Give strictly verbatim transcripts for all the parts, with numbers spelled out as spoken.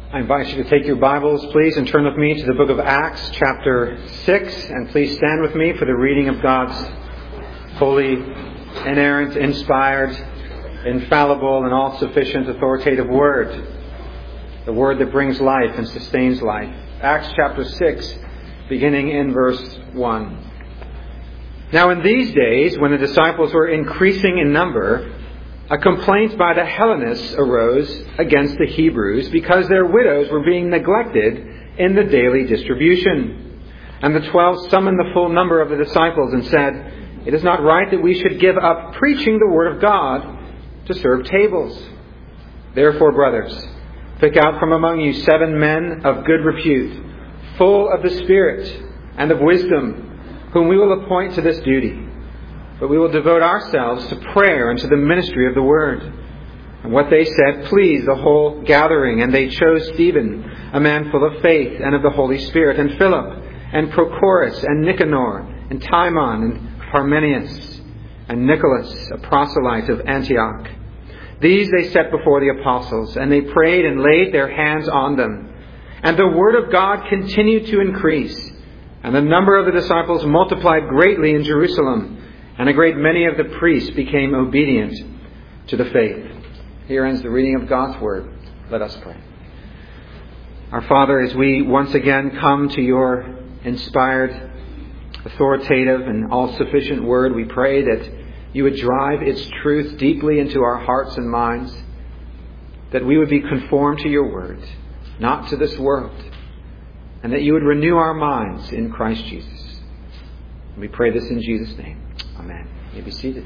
I invite you to take your Bibles, please, and turn with me to the book of Acts, chapter six. And please stand with me for the reading of God's holy, inerrant, inspired, infallible, and all-sufficient authoritative Word. The Word that brings life and sustains life. Acts chapter six, beginning in verse one. Now in these days, when the disciples were increasing in number, a complaint by the Hellenists arose against the Hebrews because their widows were being neglected in the daily distribution. And the twelve summoned the full number of the disciples and said, "It is not right that we should give up preaching the word of God to serve tables. Therefore, brothers, pick out from among you seven men of good repute, full of the Spirit and of wisdom, whom we will appoint to this duty. But we will devote ourselves to prayer and to the ministry of the word." And what they said pleased the whole gathering. And they chose Stephen, a man full of faith and of the Holy Spirit, and Philip, and Prochorus, and Nicanor, and Timon, and Parmenius, and Nicholas, a proselyte of Antioch. These they set before the apostles, and they prayed and laid their hands on them. And the word of God continued to increase, and the number of the disciples multiplied greatly in Jerusalem. And a great many of the priests became obedient to the faith. Here ends the reading of God's Word. Let us pray. Our Father, as we once again come to your inspired, authoritative, and all-sufficient Word, we pray that you would drive its truth deeply into our hearts and minds, that we would be conformed to your Word, not to this world, and that you would renew our minds in Christ Jesus. We pray this in Jesus' name. Amen. You may be seated.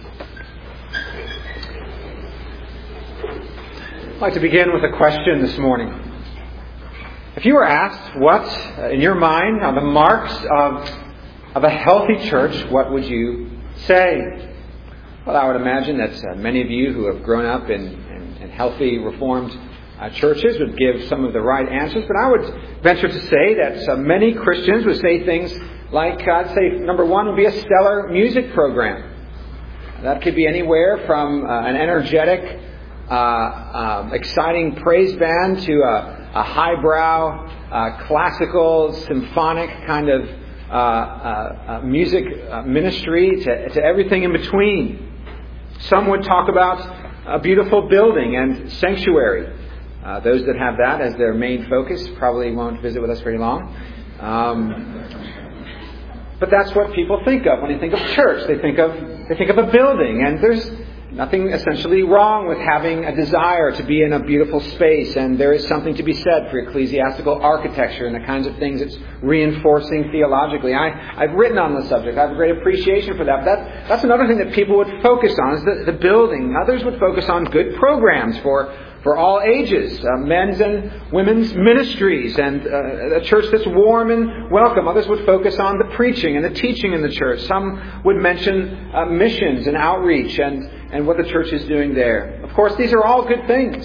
I'd like to begin with a question this morning. If you were asked what, uh, in your mind, are the marks of, of a healthy church, what would you say? Well, I would imagine that uh, many of you who have grown up in, in, in healthy, reformed uh, churches would give some of the right answers. But I would venture to say that uh, many Christians would say things like, uh, I'd say, number one would be a stellar music program. That could be anywhere from uh, an energetic, uh, uh, exciting praise band to a, a highbrow, uh, classical, symphonic kind of uh, uh, uh, music uh, ministry to, to everything in between. Some would talk about a beautiful building and sanctuary. Uh, those that have that as their main focus probably won't visit with us very long. Um, But that's what people think of when they think of church. They think of they think of a building, and there's nothing essentially wrong with having a desire to be in a beautiful space, and there is something to be said for ecclesiastical architecture and the kinds of things it's reinforcing theologically. I, I've written on the subject. I have a great appreciation for that. But that that's another thing that people would focus on is the, the building. Others would focus on good programs for For all ages, uh, men's and women's ministries, and uh, a church that's warm and welcome. Others would focus on the preaching and the teaching in the church. Some would mention uh, missions and outreach and, and what the church is doing there. Of course, these are all good things.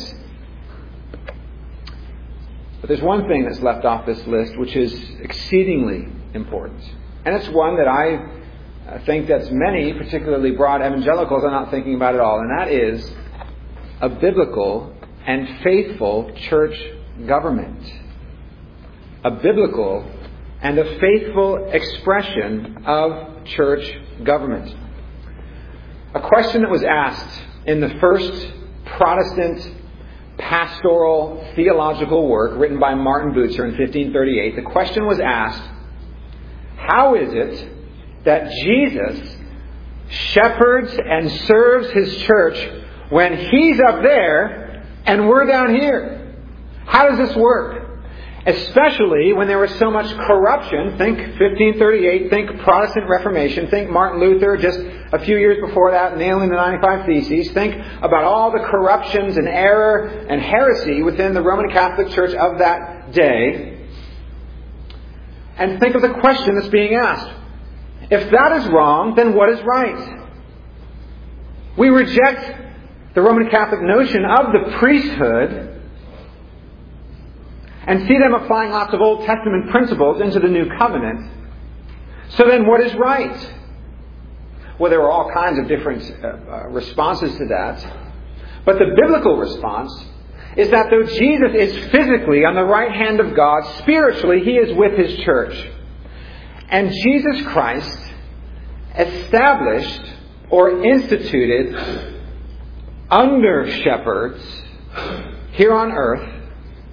But there's one thing that's left off this list which is exceedingly important. And it's one that I think that many, particularly broad evangelicals, are not thinking about at all. And that is a biblical and faithful church government. A biblical and a faithful expression of church government. A question that was asked in the first Protestant pastoral theological work written by Martin Bucer in fifteen thirty-eight. The question was asked, how is it that Jesus shepherds and serves his church when he's up there and we're down here? How does this work? Especially when there was so much corruption. Think fifteen thirty-eight, think Protestant Reformation, think Martin Luther just a few years before that nailing the ninety-five Theses. Think about all the corruptions and error and heresy within the Roman Catholic Church of that day. And think of the question that's being asked. If that is wrong, then what is right? We reject the Roman Catholic notion of the priesthood and see them applying lots of Old Testament principles into the New Covenant. So then what is right? Well, there were all kinds of different uh, uh, responses to that. But the biblical response is that though Jesus is physically on the right hand of God, spiritually He is with His church. And Jesus Christ established or instituted under shepherds here on earth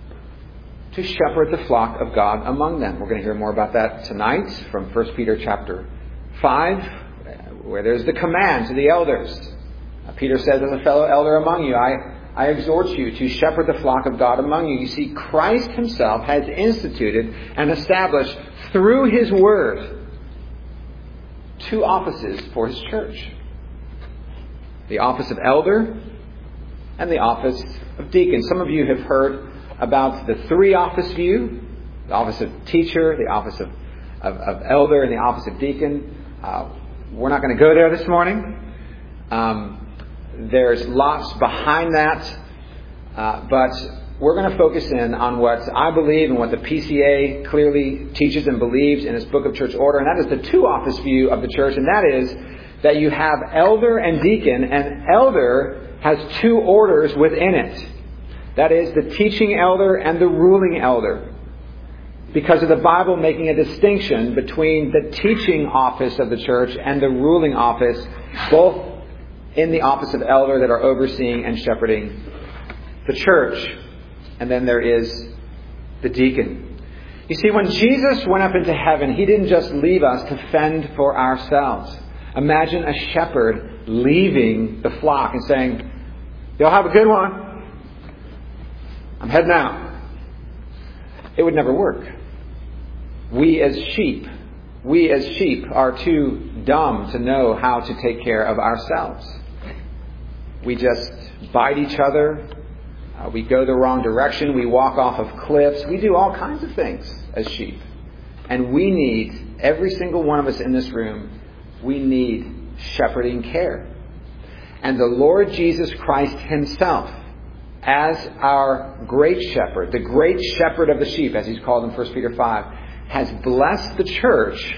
to shepherd the flock of God among them. We're going to hear more about that tonight from First Peter chapter five, where there's the command to the elders. Peter says, as a fellow elder among you, I, I exhort you to shepherd the flock of God among you. You see, Christ Himself has instituted and established through His Word two offices for His church. The office of elder and the office of deacon. Some of you have heard about the three office view: the office of teacher, the office of, of, of elder, and the office of deacon. Uh, we're not going to go there this morning. Um, there's lots behind that. Uh, but we're going to focus in on what I believe and what the P C A clearly teaches and believes in its Book of Church Order. And that is the two office view of the church. And that is that you have elder and deacon. And elder has two orders within it. That is the teaching elder and the ruling elder. Because of the Bible making a distinction between the teaching office of the church and the ruling office, both in the office of elder that are overseeing and shepherding the church. And then there is the deacon. You see, when Jesus went up into heaven, He didn't just leave us to fend for ourselves. Imagine a shepherd leaving the flock and saying, "Y'all have a good one. I'm heading out." It would never work. We as sheep, we as sheep are too dumb to know how to take care of ourselves. We just bite each other. Uh, we go the wrong direction. We walk off of cliffs. We do all kinds of things as sheep. And we need, every single one of us in this room, we need shepherding care. And the Lord Jesus Christ Himself, as our great shepherd, the great shepherd of the sheep, as He's called in First Peter five, has blessed the church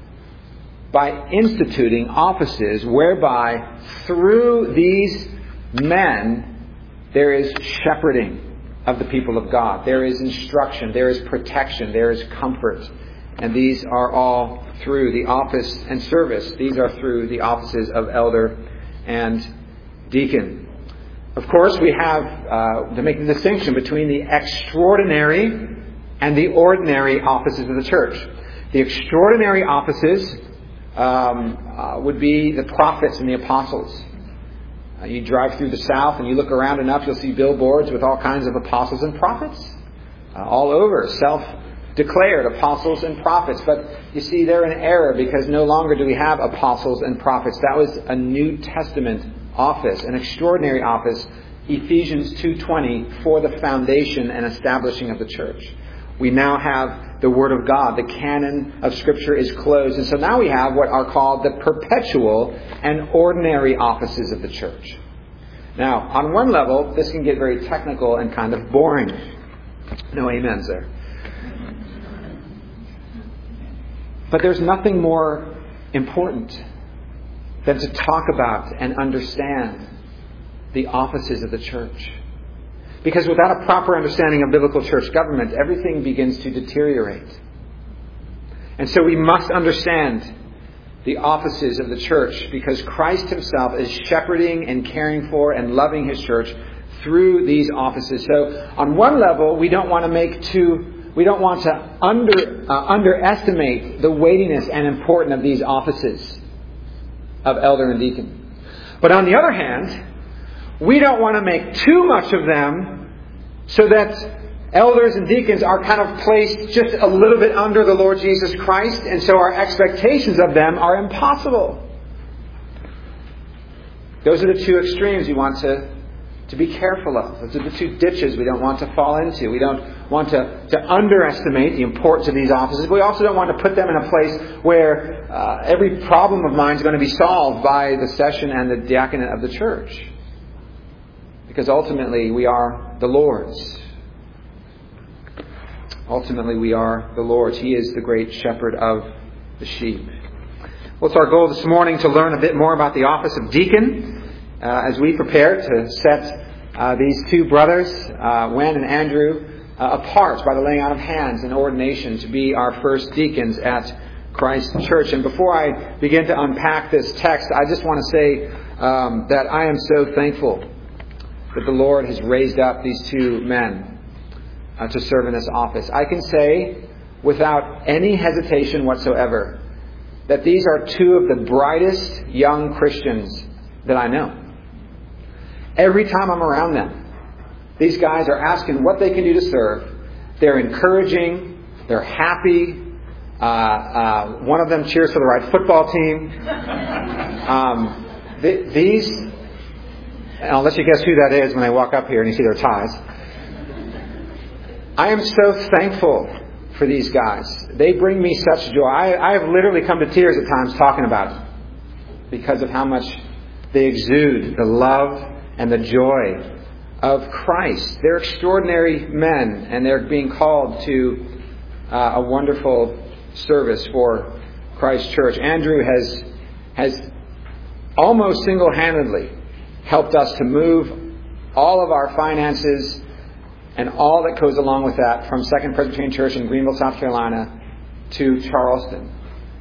by instituting offices whereby through these men there is shepherding of the people of God. There is instruction. There is protection. There is comfort. And these are all through the office and service. These are through the offices of elder and deacon. Of course, we have uh, to make the distinction between the extraordinary and the ordinary offices of the church. The extraordinary offices um, uh, would be the prophets and the apostles. Uh, you drive through the South and you look around enough, you'll see billboards with all kinds of apostles and prophets. Uh, all over, self-declared apostles and prophets. But you see, they're in error because no longer do we have apostles and prophets. That was a New Testament office, an extraordinary office, Ephesians two twenty, for the foundation and establishing of the church. We now have the Word of God. The canon of Scripture is closed. And so now we have what are called the perpetual and ordinary offices of the church. Now, on one level, this can get very technical and kind of boring. No amens there. But there's nothing more important than to talk about and understand the offices of the church. Because without a proper understanding of biblical church government, everything begins to deteriorate. And so we must understand the offices of the church, because Christ Himself is shepherding and caring for and loving His church through these offices. So on one level, we don't want to make too, we don't want to under uh, underestimate the weightiness and importance of these offices of elder and deacon. But on the other hand, we don't want to make too much of them so that elders and deacons are kind of placed just a little bit under the Lord Jesus Christ, and so our expectations of them are impossible. Those are the two extremes we want to, to be careful of. Those are the two ditches we don't want to fall into. We don't want to, to underestimate the importance of these offices. But we also don't want to put them in a place where uh, every problem of mine is going to be solved by the session and the diaconate of the church. Because ultimately we are the Lord's. Ultimately we are the Lord's. He is the great shepherd of the sheep. Well, it's our goal this morning to learn a bit more about the office of deacon uh, as we prepare to set uh, these two brothers uh, Wen and Andrew uh, apart by the laying on of hands and ordination to be our first deacons at Christ Church. And before I begin to unpack this text, I just want to say um, that I am so thankful that the Lord has raised up these two men uh, to serve in this office. I can say without any hesitation whatsoever that these are two of the brightest young Christians that I know. Every time I'm around them, these guys are asking what they can do to serve. They're encouraging. They're happy. Uh, uh, one of them cheers for the right football team. Um, th- these, and I'll let you guess who that is when they walk up here and you see their ties. I am so thankful for these guys. They bring me such joy. I, I have literally come to tears at times talking about it because of how much they exude the love and the joy of Christ. They're extraordinary men, and they're being called to uh, a wonderful service for Christ Church. Andrew has has almost single-handedly helped us to move all of our finances and all that goes along with that from Second Presbyterian Church in Greenville, South Carolina, to Charleston.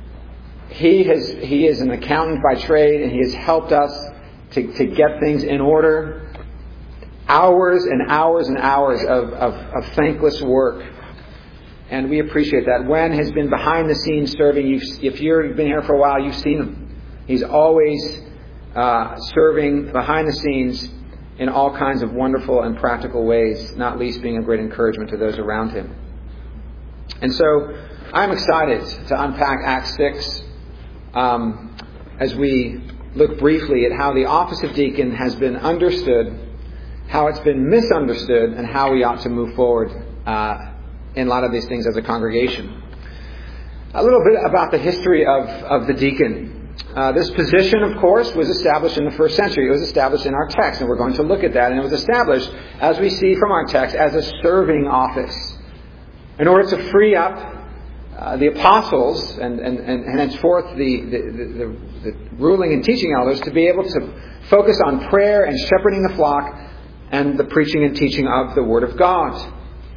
He has he is an accountant by trade, and he has helped us to, to get things in order. Hours and hours and hours of, of, of thankless work. And we appreciate that. Wen has been behind the scenes serving. You've, if you've been here for a while, you've seen him. He's always uh, serving behind the scenes in all kinds of wonderful and practical ways, not least being a great encouragement to those around him. And so I'm excited to unpack Acts six um, as we look briefly at how the office of deacon has been understood, how it's been misunderstood, and how we ought to move forward uh, in a lot of these things as a congregation. A little bit about the history of, of the deacon. Uh, this position, of course, was established in the first century. It was established in our text, and we're going to look at that. And it was established, as we see from our text, as a serving office in order to free up uh, the apostles and, and, and, and henceforth the, the, the, the ruling and teaching elders to be able to focus on prayer and shepherding the flock and the preaching and teaching of the Word of God.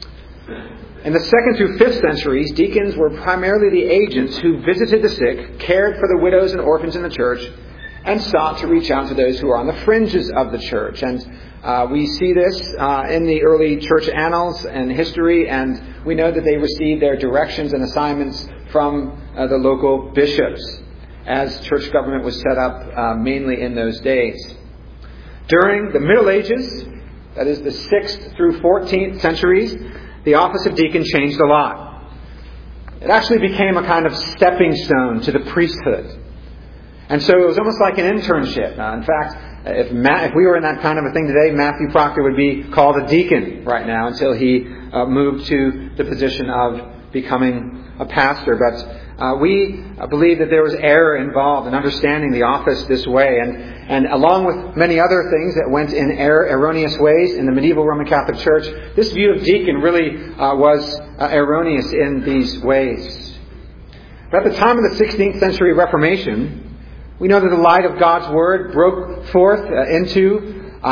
In the second through fifth centuries, deacons were primarily the agents who visited the sick, cared for the widows and orphans in the church, and sought to reach out to those who are on the fringes of the church. And uh, we see this uh, in the early church annals and history, and we know that they received their directions and assignments from uh, the local bishops, as church government was set up uh, mainly in those days. During the Middle Ages, that is the sixth through fourteenth centuries, the office of deacon changed a lot. It actually became a kind of stepping stone to the priesthood. And so it was almost like an internship. Uh, in fact, if, Matt, if we were in that kind of a thing today, Matthew Proctor would be called a deacon right now until he uh, moved to the position of becoming a pastor. But uh, we believe that there was error involved in understanding the office this way. And, and along with many other things that went in error, erroneous ways in the medieval Roman Catholic Church, this view of deacon really uh, was uh, erroneous in these ways. But at the time of the sixteenth century Reformation, we know that the light of God's Word broke forth uh, into uh,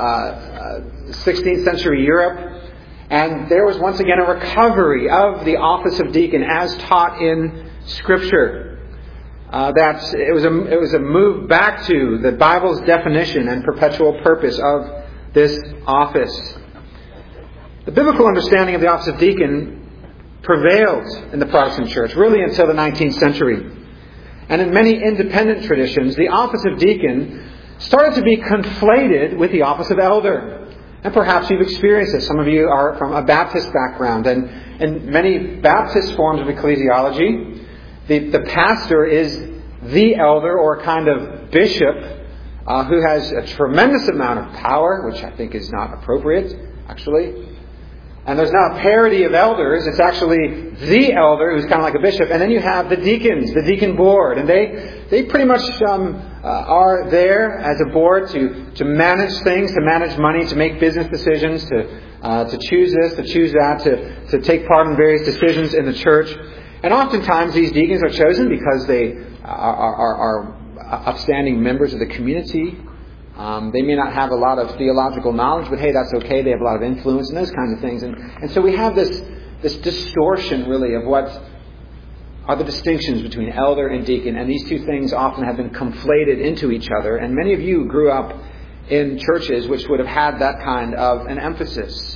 uh, sixteenth century Europe. And there was once again a recovery of the office of deacon as taught in Scripture. Uh, that it was a it was a move back to the Bible's definition and perpetual purpose of this office. The biblical understanding of the office of deacon prevailed in the Protestant church really until the nineteenth century. And in many independent traditions, the office of deacon started to be conflated with the office of elder. And perhaps you've experienced this. Some of you are from a Baptist background. And in many Baptist forms of ecclesiology, the, the pastor is the elder or a kind of bishop uh, who has a tremendous amount of power, which I think is not appropriate, actually. And there's not a parity of elders. It's actually the elder who's kind of like a bishop. And then you have the deacons, the deacon board. And they they pretty much um, uh, are there as a board to, to manage things, to manage money, to make business decisions, to uh, to choose this, to choose that, to, to take part in various decisions in the church. And oftentimes these deacons are chosen because they are, are, are upstanding members of the community. Um, they may not have a lot of theological knowledge, but hey, that's okay. They have a lot of influence and those kinds of things. And, and so we have this, this distortion, really, of what are the distinctions between elder and deacon. And these two things often have been conflated into each other. And many of you grew up in churches which would have had that kind of an emphasis.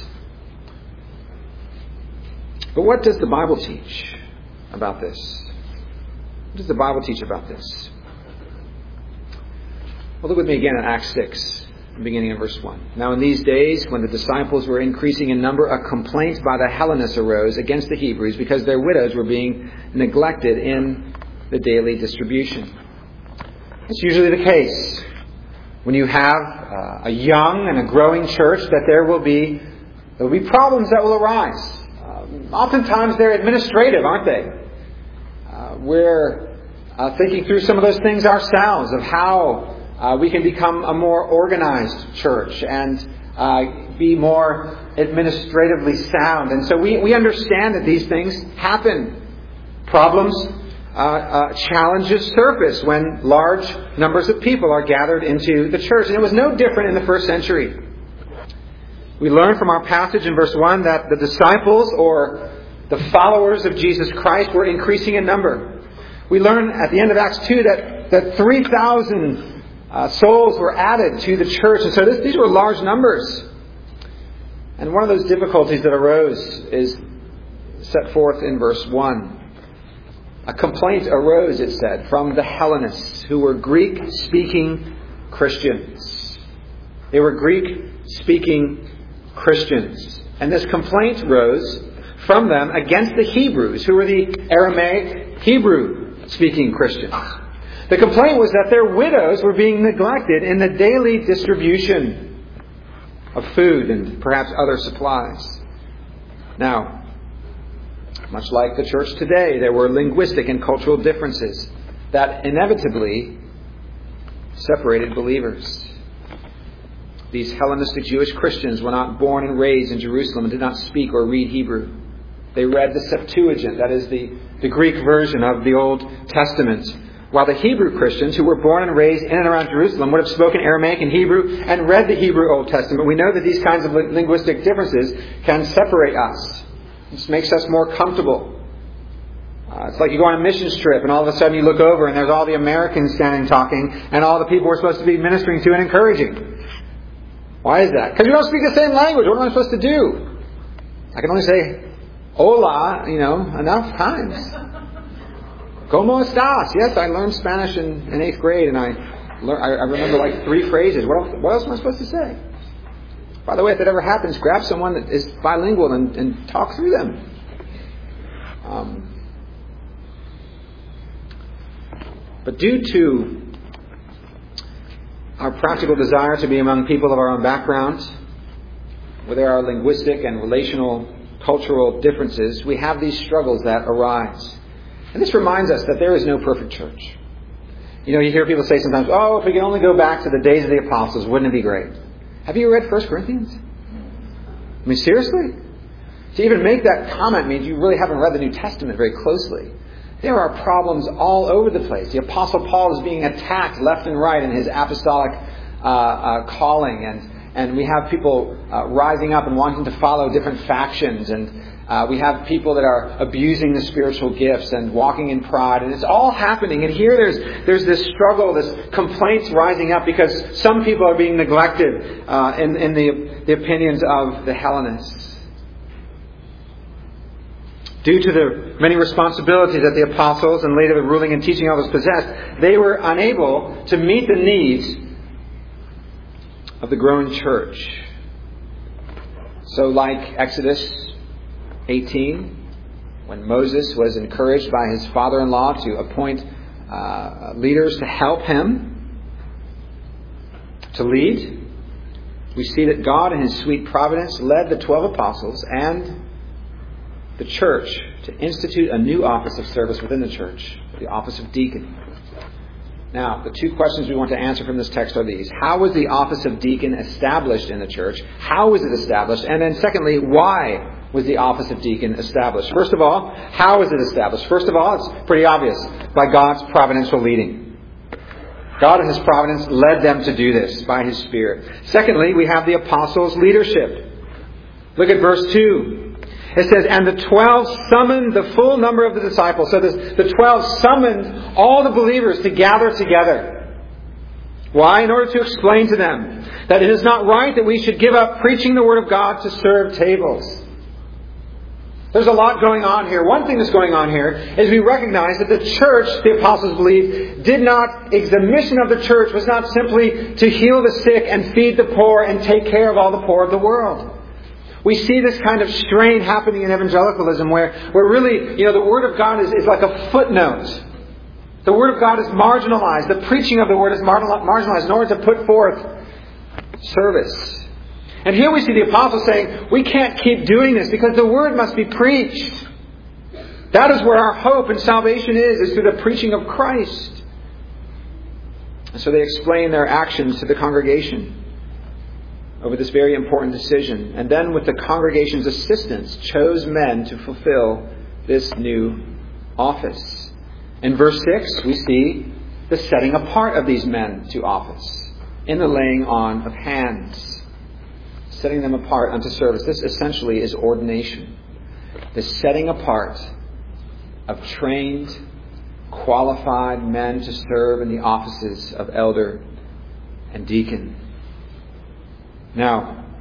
But what does the Bible teach about this? What does the Bible teach about this? Well, look with me again at Acts six, beginning in verse one. Now in these days, when the disciples were increasing in number, a complaint by the Hellenists arose against the Hebrews because their widows were being neglected in the daily distribution. It's usually the case when you have uh, a young and a growing church that there will be there will be problems that will arise. Um, oftentimes they're administrative, aren't they? Uh, we're uh, thinking through some of those things ourselves of how Uh, we can become a more organized church and uh, be more administratively sound. And so we, we understand that these things happen. Problems, uh, uh, challenges surface when large numbers of people are gathered into the church. And it was no different in the first century. We learn from our passage in verse one that the disciples, or the followers of Jesus Christ, were increasing in number. We learn at the end of Acts two that, that three thousand Uh, souls were added to the church. And so this, these were large numbers. And one of those difficulties that arose is set forth in verse one. A complaint arose, it said, from the Hellenists, who were Greek-speaking Christians. They were Greek-speaking Christians. And this complaint rose from them against the Hebrews, who were the Aramaic Hebrew-speaking Christians. The complaint was that their widows were being neglected in the daily distribution of food and perhaps other supplies. Now, much like the church today, there were linguistic and cultural differences that inevitably separated believers. These Hellenistic Jewish Christians were not born and raised in Jerusalem and did not speak or read Hebrew. They read the Septuagint, that is the, the Greek version of the Old Testament. While the Hebrew Christians, who were born and raised in and around Jerusalem, would have spoken Aramaic and Hebrew and read the Hebrew Old Testament. We know that these kinds of linguistic differences can separate us. This makes us more comfortable. Uh, it's like you go on a missions trip and all of a sudden you look over and there's all the Americans standing talking and all the people we're supposed to be ministering to and encouraging. Why is that? Because we don't speak the same language. What am I supposed to do? I can only say hola, you know, enough times. ¿Cómo estás? Yes, I learned Spanish in, in eighth grade, and I, learn, I I remember like three phrases. What else, what else am I supposed to say? By the way, if that ever happens, grab someone that is bilingual and, and talk through them. Um, but due to our practical desire to be among people of our own background, where there are linguistic and relational, cultural differences, we have these struggles that arise. And this reminds us that there is no perfect church. You know, you hear people say sometimes, oh, if we could only go back to the days of the apostles, wouldn't it be great? Have you read First Corinthians? I mean, seriously? To even make that comment means you really haven't read the New Testament very closely. There are problems all over the place. The Apostle Paul is being attacked left and right in his apostolic uh, uh, calling. And, and we have people uh, rising up and wanting to follow different factions. And Uh, we have people that are abusing the spiritual gifts and walking in pride. And it's all happening. And here there's there's this struggle, this complaints rising up because some people are being neglected uh, in, in the, the opinions of the Hellenists. Due to the many responsibilities that the apostles and later the ruling and teaching elders possessed, they were unable to meet the needs of the growing church. So like Exodus eighteen, when Moses was encouraged by his father-in-law to appoint uh, leaders to help him to lead, we see that God in His sweet providence led the twelve apostles and the church to institute a new office of service within the church, the office of deacon. Now, the two questions we want to answer from this text are these. How was the office of deacon established in the church? How was it established? And then secondly, why was the office of deacon established? First of all, how is it established? First of all, it's pretty obvious. By God's providential leading. God in His providence led them to do this by His Spirit. Secondly, we have the apostles' leadership. Look at verse two. It says, and the twelve summoned the full number of the disciples. So this, the twelve summoned all the believers to gather together. Why? In order to explain to them that it is not right that we should give up preaching the Word of God to serve tables. There's a lot going on here. One thing that's going on here is we recognize that the church, the apostles believed, did not, the mission of the church was not simply to heal the sick and feed the poor and take care of all the poor of the world. We see this kind of strain happening in evangelicalism where, where really, you know, the Word of God is, is like a footnote. The Word of God is marginalized. The preaching of the Word is marginalized in order to put forth service. And here we see the apostles saying, we can't keep doing this because the Word must be preached. That is where our hope and salvation is, is through the preaching of Christ. And so they explain their actions to the congregation over this very important decision. And then with the congregation's assistance, chose men to fulfill this new office. In verse six, we see the setting apart of these men to office in the laying on of hands. Setting them apart unto service. This essentially is ordination. The setting apart of trained, qualified men to serve in the offices of elder and deacon. Now,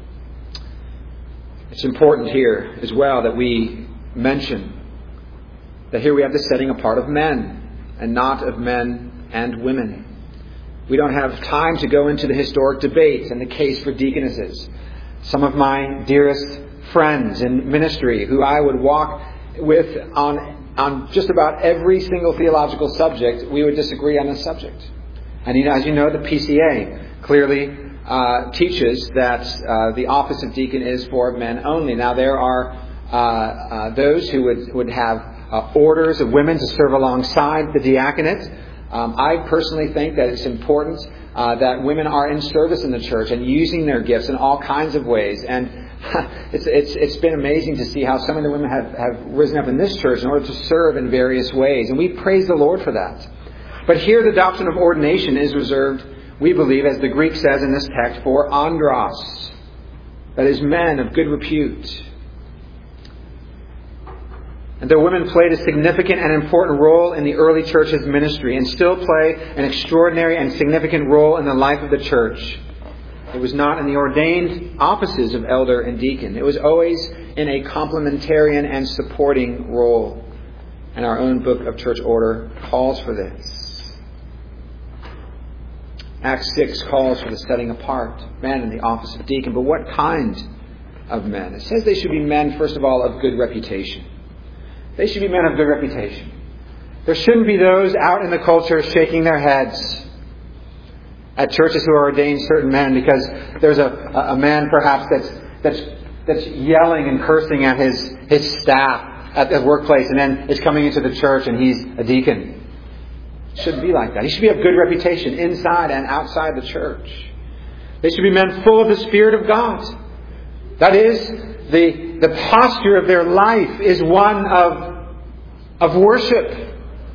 it's important here as well that we mention that here we have the setting apart of men and not of men and women. We don't have time to go into the historic debates and the case for deaconesses. Some of my dearest friends in ministry who I would walk with on, on just about every single theological subject, we would disagree on this subject. And you know, as you know, the P C A clearly uh, teaches that uh, the office of deacon is for men only. Now there are uh, uh, those who would, would have uh, orders of women to serve alongside the diaconate. Um, I personally think that it's important uh, that women are in service in the church and using their gifts in all kinds of ways. And it's it's it's been amazing to see how some of the women have, have risen up in this church in order to serve in various ways. And we praise the Lord for that. But here the doctrine of ordination is reserved, we believe, as the Greek says in this text, for andros. That is, men of good repute. And the women played a significant and important role in the early church's ministry and still play an extraordinary and significant role in the life of the church. It was not in the ordained offices of elder and deacon. It was always in a complementarian and supporting role. And our own book of church order calls for this. Acts six calls for the setting apart men in the office of deacon. But what kind of men? It says they should be men, first of all, of good reputation. They should be men of good reputation. There shouldn't be those out in the culture shaking their heads at churches who are ordained certain men because there's a, a man perhaps that's that's that's yelling and cursing at his, his staff at the workplace and then is coming into the church and he's a deacon. It shouldn't be like that. He should be of good reputation inside and outside the church. They should be men full of the Spirit of God. That is, the The posture of their life is one of, of worship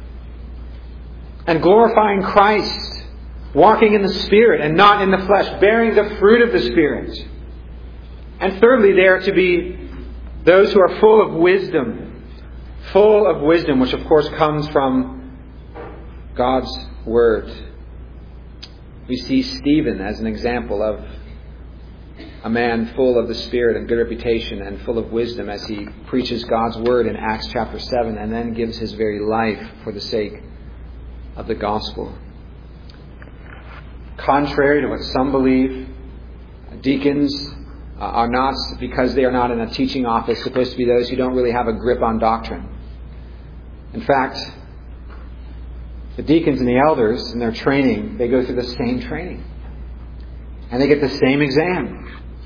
and glorifying Christ, walking in the Spirit and not in the flesh, bearing the fruit of the Spirit. And thirdly, they are to be those who are full of wisdom, full of wisdom, which of course comes from God's Word. We see Stephen as an example of a man full of the Spirit and good reputation and full of wisdom as he preaches God's Word in Acts chapter seven and then gives his very life for the sake of the gospel. Contrary to what some believe, deacons are not, because they are not in a teaching office, supposed to be those who don't really have a grip on doctrine. In fact, the deacons and the elders in their training, they go through the same training. And they get the same exam.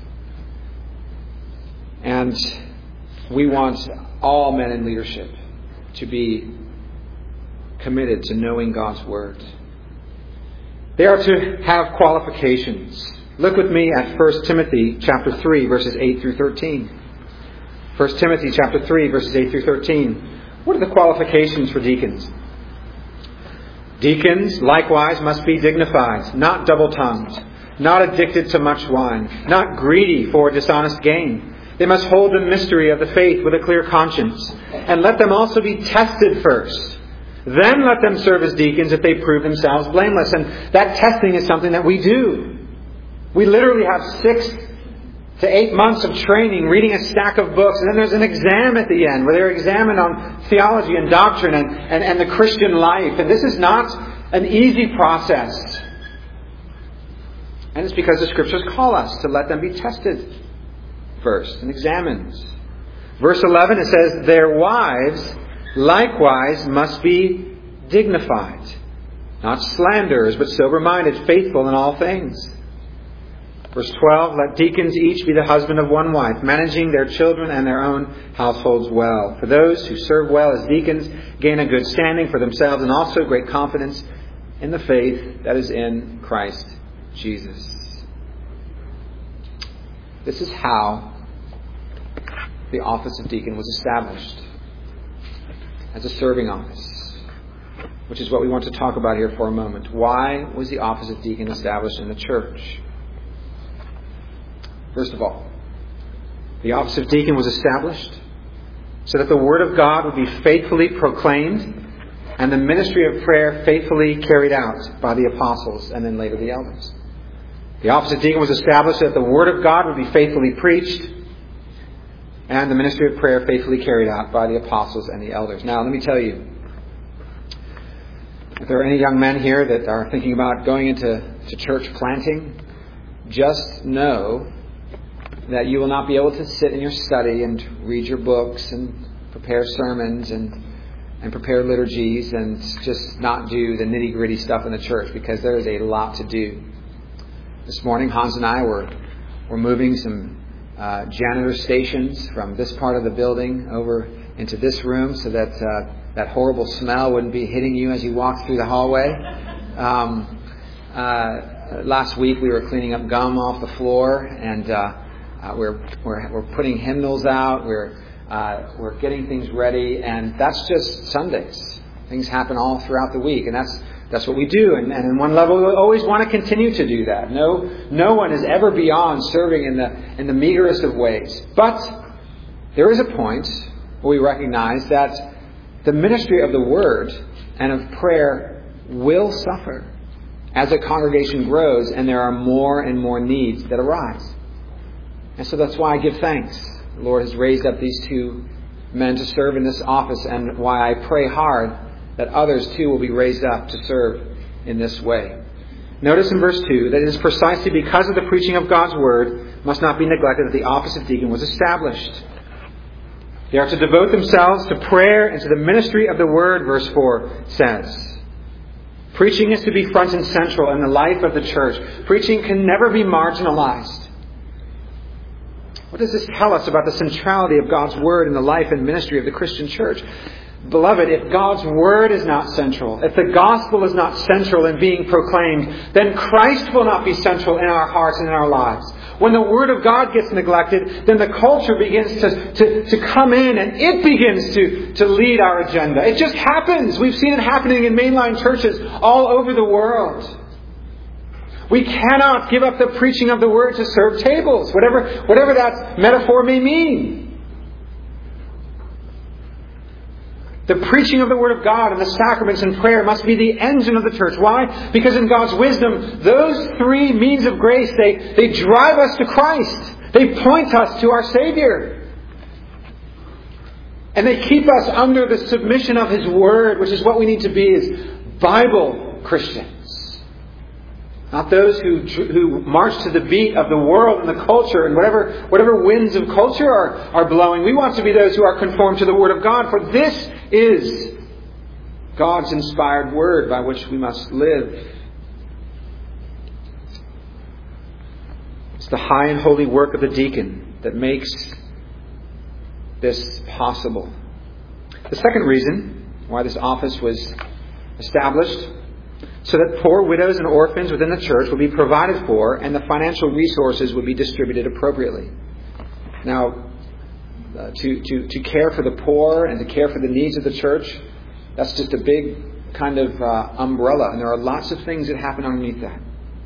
And we want all men in leadership to be committed to knowing God's Word. They are to have qualifications. Look with me at First Timothy chapter three, verses eight through thirteen. First Timothy chapter three, verses eight through thirteen. What are the qualifications for deacons? Deacons, likewise, must be dignified, not double-tongued, not addicted to much wine, not greedy for dishonest gain. They must hold the mystery of the faith with a clear conscience, and let them also be tested first. Then let them serve as deacons if they prove themselves blameless. And that testing is something that we do. We literally have six to eight months of training, reading a stack of books, and then there's an exam at the end where they're examined on theology and doctrine and, and, and the Christian life. And this is not an easy process. And it's because the Scriptures call us to let them be tested first and examined. Verse eleven, it says, their wives likewise must be dignified, not slanderers, but sober-minded, faithful in all things. Verse twelve, let deacons each be the husband of one wife, managing their children and their own households well. For those who serve well as deacons gain a good standing for themselves and also great confidence in the faith that is in Christ Jesus. This is how the office of deacon was established, as a serving office, which is what we want to talk about here for a moment. Why was the office of deacon established in the church? First of all, the office of deacon was established so that the Word of God would be faithfully proclaimed and the ministry of prayer faithfully carried out by the apostles and then later the elders. The office of deacon was established so that the Word of God would be faithfully preached and the ministry of prayer faithfully carried out by the apostles and the elders. Now, let me tell you, if there are any young men here that are thinking about going into to church planting, just know that you will not be able to sit in your study and read your books and prepare sermons and and prepare liturgies and just not do the nitty-gritty stuff in the church, because there is a lot to do. This morning, Hans and I were were moving some uh, janitor stations from this part of the building over into this room so that uh, that horrible smell wouldn't be hitting you as you walked through the hallway. Um, uh, last week, we were cleaning up gum off the floor, and uh, Uh, we're, we're we're putting hymnals out. We're uh, we're getting things ready, and that's just Sundays. Things happen all throughout the week, and that's that's what we do. And, and in one level, we always want to continue to do that. No no one is ever beyond serving in the in the meagerest of ways. But there is a point where we recognize that the ministry of the Word and of prayer will suffer as a congregation grows, and there are more and more needs that arise. And so that's why I give thanks. The Lord has raised up these two men to serve in this office, and why I pray hard that others too will be raised up to serve in this way. Notice in verse two that it is precisely because of the preaching of God's Word must not be neglected that the office of deacon was established. They are to devote themselves to prayer and to the ministry of the Word, verse four says. Preaching is to be front and central in the life of the church. Preaching can never be marginalized. What does this tell us about the centrality of God's Word in the life and ministry of the Christian church? Beloved, if God's Word is not central, if the gospel is not central in being proclaimed, then Christ will not be central in our hearts and in our lives. When the Word of God gets neglected, then the culture begins to, to, to come in, and it begins to, to lead our agenda. It just happens. We've seen it happening in mainline churches all over the world. We cannot give up the preaching of the Word to serve tables, whatever, whatever that metaphor may mean. The preaching of the Word of God and the sacraments and prayer must be the engine of the church. Why? Because in God's wisdom, those three means of grace, they, they drive us to Christ. They point us to our Savior. And they keep us under the submission of His Word, which is what we need to be as Bible Christians. Not those who who march to the beat of the world and the culture and whatever whatever winds of culture are, are blowing. We want to be those who are conformed to the Word of God. For this is God's inspired Word by which we must live. It's the high and holy work of the deacon that makes this possible. The second reason why this office was established, so that poor widows and orphans within the church would be provided for and the financial resources would be distributed appropriately. Now, uh, to, to, to care for the poor and to care for the needs of the church, that's just a big kind of uh, umbrella, and there are lots of things that happen underneath that.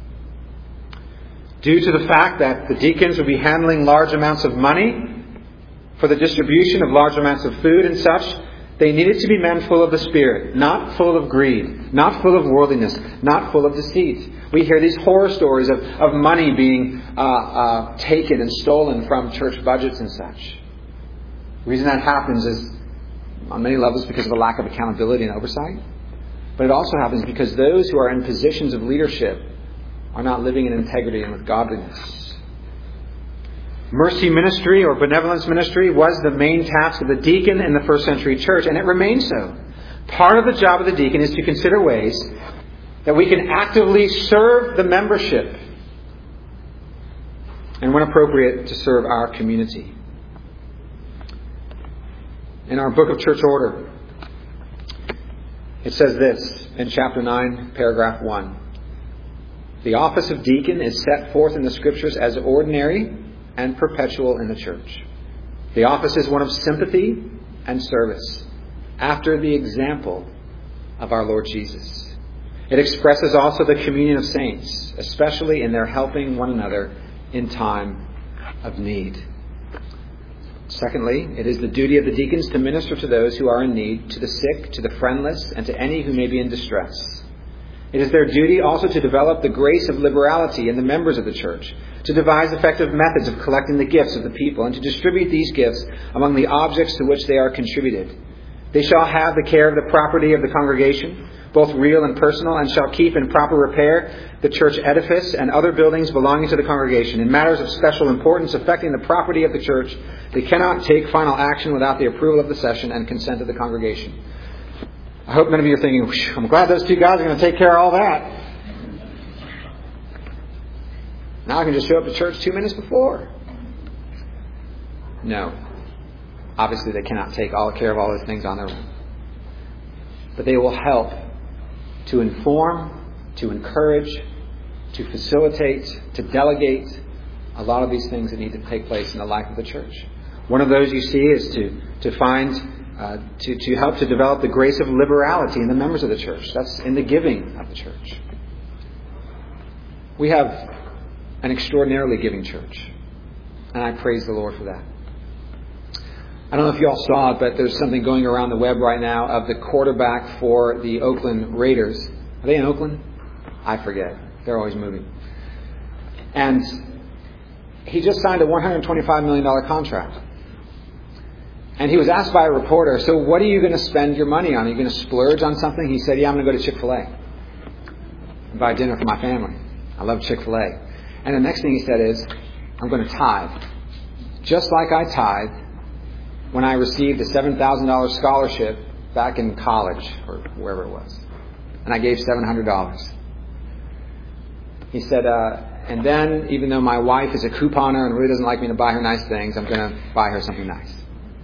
Due to the fact that the deacons would be handling large amounts of money for the distribution of large amounts of food and such, they needed to be men full of the Spirit, not full of greed, not full of worldliness, not full of deceit. We hear these horror stories of, of money being uh, uh, taken and stolen from church budgets and such. The reason that happens is, on many levels, because of a lack of accountability and oversight. But it also happens because those who are in positions of leadership are not living in integrity and with godliness. Mercy ministry or benevolence ministry was the main task of the deacon in the first century church, and it remains so. Part of the job of the deacon is to consider ways that we can actively serve the membership, and when appropriate, to serve our community. In our book of church order, it says this in chapter nine, paragraph one. The office of deacon is set forth in the Scriptures as ordinary and perpetual in the church. The office is one of sympathy and service, after the example of our Lord Jesus. It expresses also the communion of saints, especially in their helping one another in time of need. Secondly, it is the duty of the deacons to minister to those who are in need, to the sick, to the friendless, and to any who may be in distress. It is their duty also to develop the grace of liberality in the members of the church, to devise effective methods of collecting the gifts of the people, and to distribute these gifts among the objects to which they are contributed. They shall have the care of the property of the congregation, both real and personal, and shall keep in proper repair the church edifice and other buildings belonging to the congregation. In matters of special importance affecting the property of the church, they cannot take final action without the approval of the session and consent of the congregation. I hope many of you are thinking, I'm glad those two guys are going to take care of all that. Now I can just show up to church two minutes before. No. Obviously they cannot take all care of all those things on their own. But they will help to inform, to encourage, to facilitate, to delegate a lot of these things that need to take place in the life of the church. One of those you see is to, to find... Uh, to, to help to develop the grace of liberality in the members of the church. That's in the giving of the church. We have an extraordinarily giving church, and I praise the Lord for that. I don't know if you all saw it, but there's something going around the web right now of the quarterback for the Oakland Raiders. Are they in Oakland? I forget. They're always moving. And he just signed a one hundred twenty-five million dollars contract. And he was asked by a reporter, so what are you going to spend your money on? Are you going to splurge on something? He said, yeah, I'm going to go to Chick-fil-A and buy dinner for my family. I love Chick-fil-A. And the next thing he said is, I'm going to tithe. Just like I tithe when I received a seven thousand dollars scholarship back in college, or wherever it was. And I gave seven hundred dollars. He said, uh, and then, even though my wife is a couponer and really doesn't like me to buy her nice things, I'm going to buy her something nice.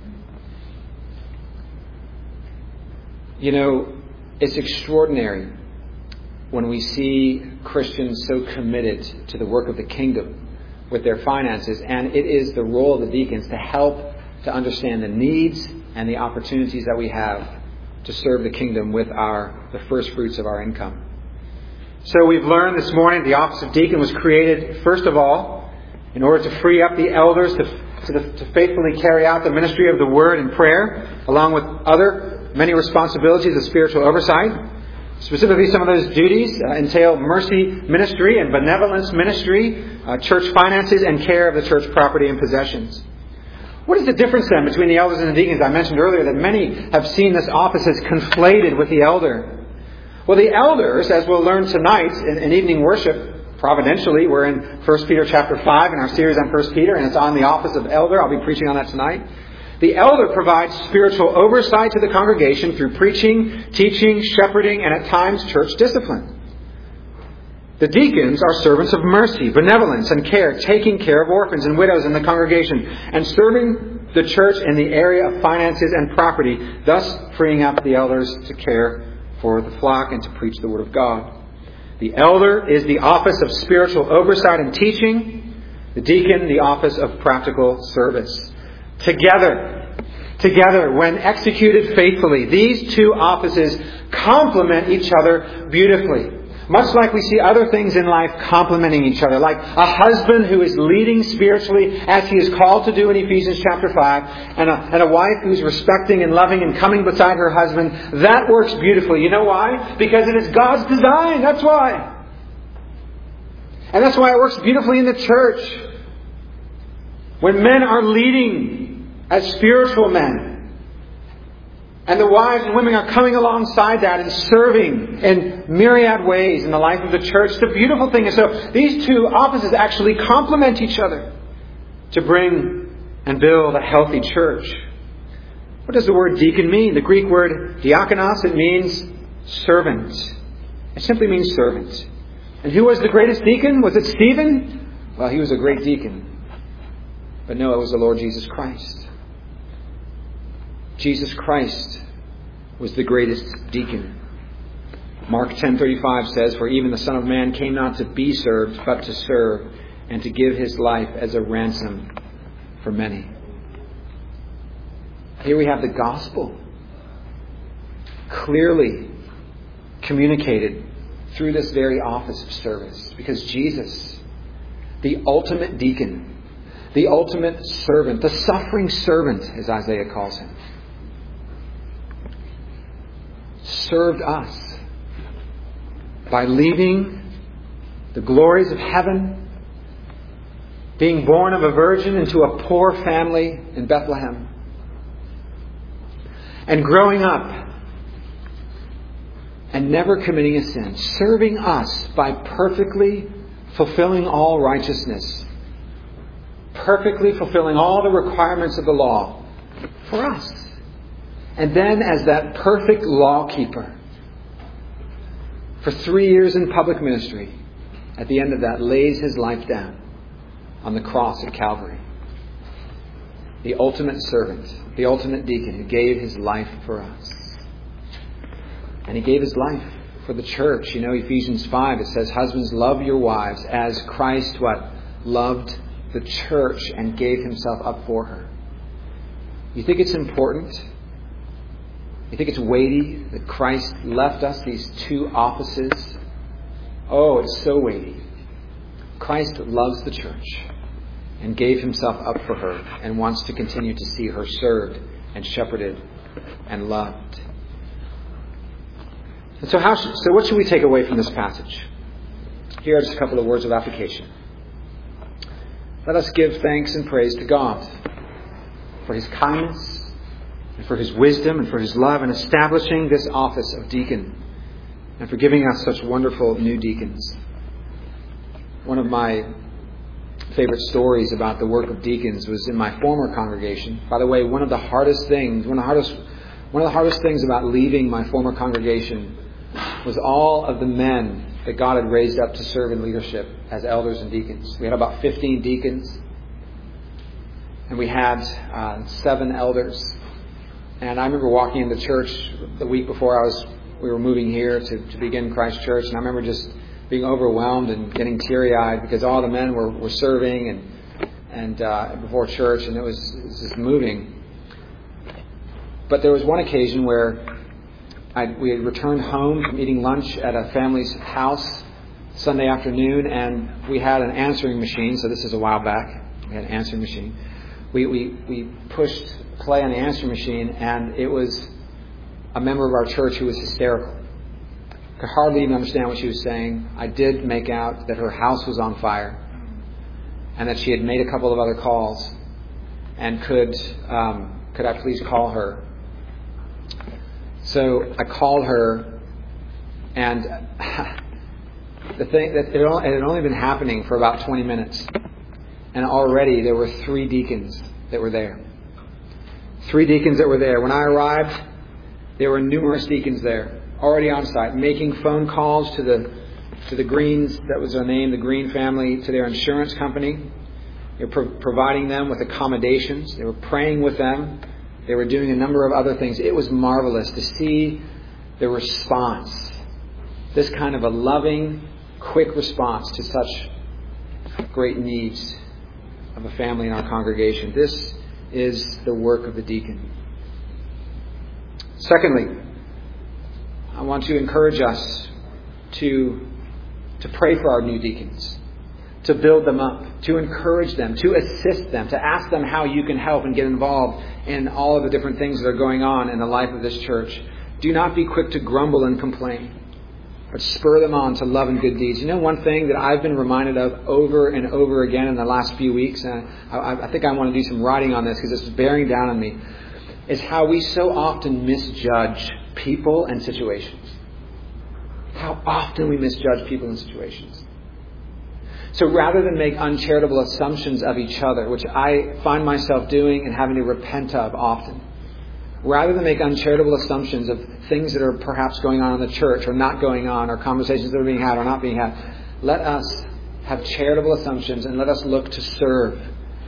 You know, it's extraordinary when we see Christians so committed to the work of the kingdom with their finances, and it is the role of the deacons to help to understand the needs and the opportunities that we have to serve the kingdom with our the first fruits of our income. So we've learned this morning the office of deacon was created, first of all, in order to free up the elders to, to, the, to faithfully carry out the ministry of the word and prayer, along with other many responsibilities of spiritual oversight. Specifically, some of those duties uh, entail mercy ministry and benevolence ministry, uh, church finances, and care of the church property and possessions. What is the difference then between the elders and the deacons? I mentioned earlier that many have seen this office as conflated with the elder. Well, the elders, as we'll learn tonight in, in evening worship, providentially, we're in First Peter chapter five in our series on First Peter, and it's on the office of elder. I'll be preaching on that tonight. The elder provides spiritual oversight to the congregation through preaching, teaching, shepherding, and at times church discipline. The deacons are servants of mercy, benevolence, and care, taking care of orphans and widows in the congregation, and serving the church in the area of finances and property, thus freeing up the elders to care for the flock and to preach the Word of God. The elder is the office of spiritual oversight and teaching, the deacon the office of practical service. Together, together when executed faithfully. These two offices complement each other beautifully. Much like we see other things in life complementing each other. Like a husband who is leading spiritually as he is called to do in Ephesians chapter five. And a, and a wife who's respecting and loving and coming beside her husband. That works beautifully. You know why? Because it is God's design. That's why. And that's why it works beautifully in the church. When men are leading as spiritual men. And the wives and women are coming alongside that and serving in myriad ways in the life of the church. It's a beautiful thing. And so these two offices actually complement each other to bring and build a healthy church. What does the word deacon mean? The Greek word diakonos, it means servant. It simply means servant. And who was the greatest deacon? Was it Stephen? Well, he was a great deacon. But no, it was the Lord Jesus Christ. Jesus Christ was the greatest deacon. Mark ten thirty-five says, "For even the Son of Man came not to be served, but to serve, and to give his life as a ransom for many." Here we have the gospel clearly communicated through this very office of service. Because Jesus, the ultimate deacon, the ultimate servant, the suffering servant, as Isaiah calls him, served us by leaving the glories of heaven, being born of a virgin into a poor family in Bethlehem, and growing up and never committing a sin, serving us by perfectly fulfilling all righteousness, perfectly fulfilling all the requirements of the law for us. And then as that perfect lawkeeper, for three years in public ministry, at the end of that lays his life down on the cross at Calvary. The ultimate servant, the ultimate deacon who gave his life for us. And he gave his life for the church. You know, Ephesians five, it says, "Husbands, love your wives as Christ," what? "Loved the church and gave himself up for her." You think it's important? You think it's weighty that Christ left us these two offices? Oh, it's so weighty. Christ loves the church and gave himself up for her and wants to continue to see her served and shepherded and loved. And so, how should, so what should we take away from this passage? Here are just a couple of words of application. Let us give thanks and praise to God for his kindness, and for his wisdom and for his love in establishing this office of deacon, and for giving us such wonderful new deacons. One of my favorite stories about the work of deacons was in my former congregation. By the way, one of the hardest things, one of the hardest, one of the hardest things about leaving my former congregation was all of the men that God had raised up to serve in leadership as elders and deacons. We had about fifteen deacons, and we had uh, seven elders. And I remember walking into church the week before I was, we were moving here to, to begin Christ Church. And I remember just being overwhelmed and getting teary-eyed because all the men were, were serving and and uh, before church, and it was, it was just moving. But there was one occasion where I, we had returned home from eating lunch at a family's house Sunday afternoon, and we had an answering machine. So this is a while back. We had an answering machine. We we we pushed play on the answering machine, and it was a member of our church who was hysterical. Could hardly even understand what she was saying. I did make out that her house was on fire, and that she had made a couple of other calls, and could um, could I please call her? So I called her, and the thing that it had only been happening for about twenty minutes, and already there were three deacons that were there. Three deacons that were there. When I arrived, there were numerous deacons there, already on site, making phone calls to the to the Greens, that was their name, the Green family, to their insurance company. They were pro- providing them with accommodations. They were praying with them. They were doing a number of other things. It was marvelous to see the response, this kind of a loving, quick response to such great needs of a family in our congregation. This is the work of the deacon. Secondly, I want to encourage us to, to pray for our new deacons, to build them up, to encourage them, to assist them, to ask them how you can help and get involved in all of the different things that are going on in the life of this church. Do not be quick to grumble and complain, but spur them on to love and good deeds. You know, one thing that I've been reminded of over and over again in the last few weeks, and I, I think I want to do some writing on this because it's bearing down on me, is how we so often misjudge people and situations. How often we misjudge people and situations. So rather than make uncharitable assumptions of each other, which I find myself doing and having to repent of often, rather than make uncharitable assumptions of things that are perhaps going on in the church or not going on, or conversations that are being had or not being had, let us have charitable assumptions and let us look to serve,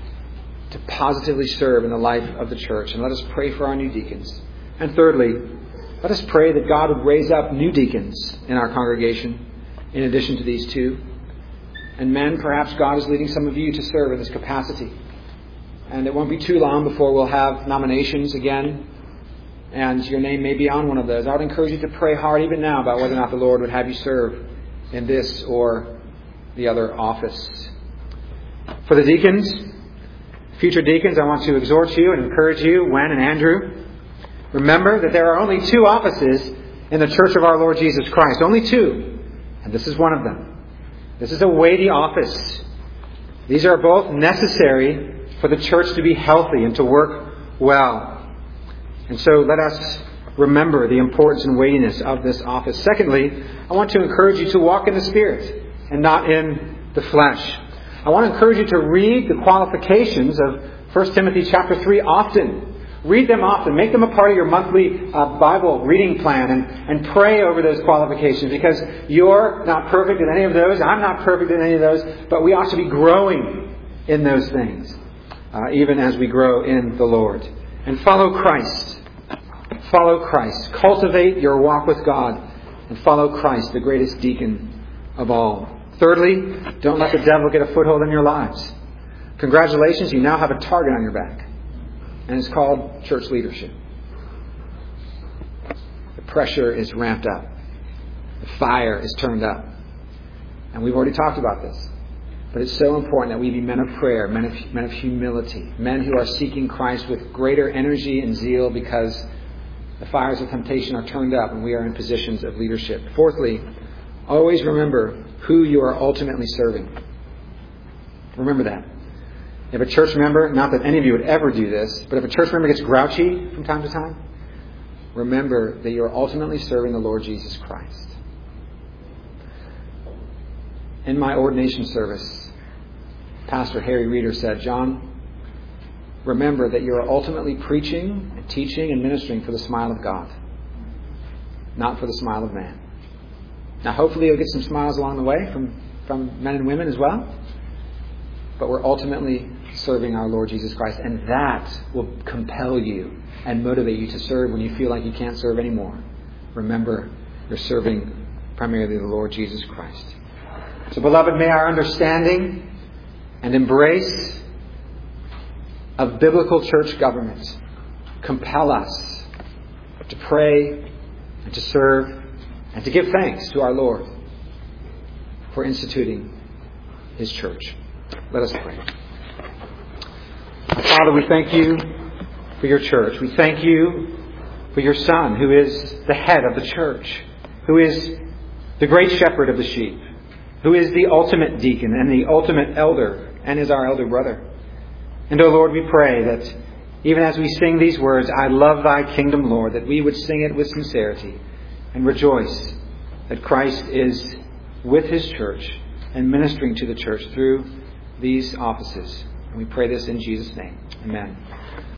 to positively serve in the life of the church. And let us pray for our new deacons. And thirdly, let us pray that God would raise up new deacons in our congregation in addition to these two. And men, perhaps God is leading some of you to serve in this capacity. And it won't be too long before we'll have nominations again. And your name may be on one of those. I would encourage you to pray hard even now about whether or not the Lord would have you serve in this or the other office. For the deacons, future deacons, I want to exhort you and encourage you, Wen and Andrew, remember that there are only two offices in the church of our Lord Jesus Christ. Only two. And this is one of them. This is a weighty office. These are both necessary for the church to be healthy and to work well. And so let us remember the importance and weightiness of this office. Secondly, I want to encourage you to walk in the Spirit and not in the flesh. I want to encourage you to read the qualifications of First Timothy chapter three often. Read them often. Make them a part of your monthly uh, Bible reading plan and, and pray over those qualifications, because you're not perfect in any of those. I'm not perfect in any of those. But we ought to be growing in those things, uh, even as we grow in the Lord. And follow Christ. Follow Christ. Cultivate your walk with God and follow Christ, the greatest deacon of all. Thirdly, don't let the devil get a foothold in your lives. Congratulations, you now have a target on your back. And it's called church leadership. The pressure is ramped up. The fire is turned up. And we've already talked about this. But it's so important that we be men of prayer, men of, men of humility, men who are seeking Christ with greater energy and zeal, because the fires of temptation are turned up and we are in positions of leadership. Fourthly, always remember who you are ultimately serving. Remember that. If a church member, not that any of you would ever do this, but if a church member gets grouchy from time to time, remember that you're ultimately serving the Lord Jesus Christ. In my ordination service, Pastor Harry Reeder said, John, remember that you're ultimately preaching and teaching and ministering for the smile of God, not for the smile of man. Now hopefully you'll get some smiles along the way from, from men and women as well. But we're ultimately serving our Lord Jesus Christ. And that will compel you and motivate you to serve when you feel like you can't serve anymore. Remember, you're serving primarily the Lord Jesus Christ. So, beloved, may our understanding and embrace of biblical church government compel us to pray and to serve and to give thanks to our Lord for instituting His church. Let us pray. Father, we thank you for your church. We thank you for your Son, who is the head of the church, who is the great shepherd of the sheep, who is the ultimate deacon and the ultimate elder, and is our elder brother. And, O Lord, we pray that even as we sing these words, I love thy kingdom, Lord, that we would sing it with sincerity and rejoice that Christ is with his church and ministering to the church through these offices. And we pray this in Jesus' name. Amen.